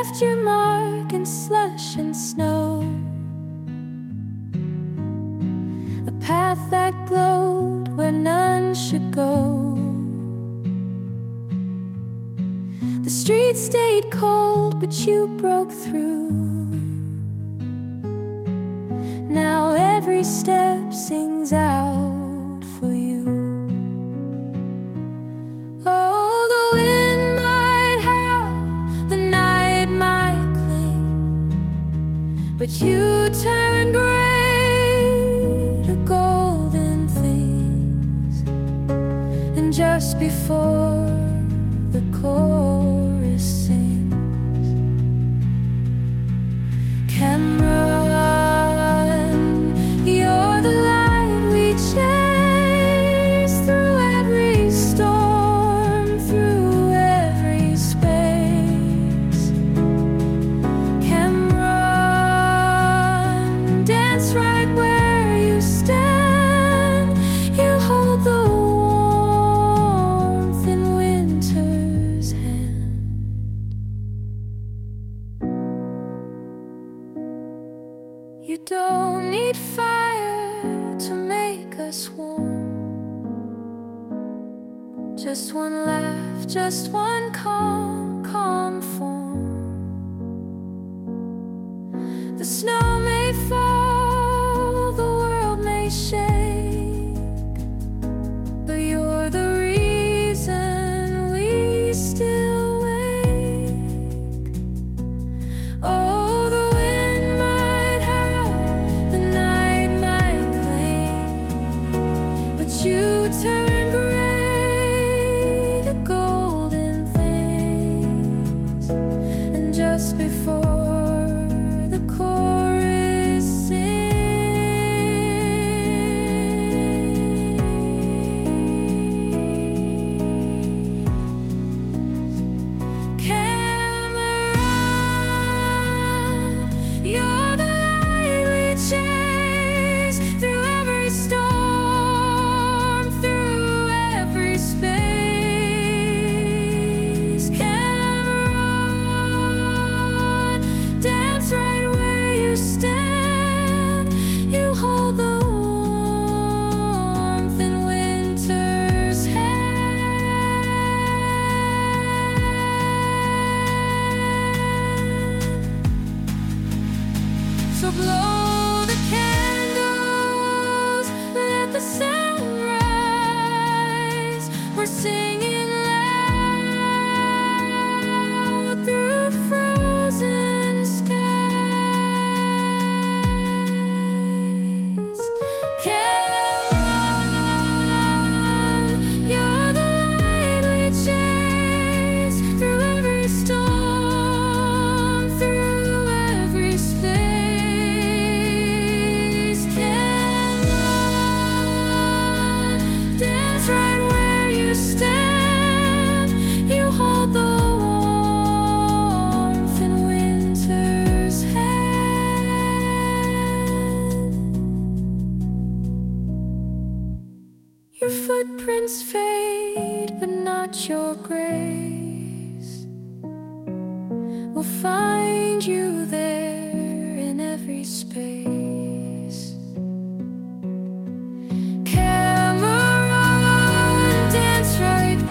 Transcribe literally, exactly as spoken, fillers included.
left your mark in slush and snow, a path that glowed where none should go. The streets stayed cold, but you broke through. Now every step sings out for you. Oh, the wind might howl, the night might cling, but you turn gray to golden things. And just before the chorus sings, Cameron, you're the light we chase through every storm, through every space. Cameron, dance right where you stand. You hold the warmth in winter's hand. You don't need fire to make us warm. Just one laugh, just one calm, calm form. The snow may fall, the world may shake, but you're the reason we still wake. Oh, the wind might howl, the night might cling, but you turn gray to golden things. And just before the chorus sings, Cameron, you're the light we chase through every storm, through every space. Cameron, dance right where you stand. You hold the warmth in winter's hand. So blow the candles, let the sun rise. We're singing loud through frozen skies. Cameron, you're the light we chase through every storm, through every space. Cameron, dance right where you stand. You hold the warmth in winter's hand. Your footprints fade, but not your grace. We'll find you there in every space.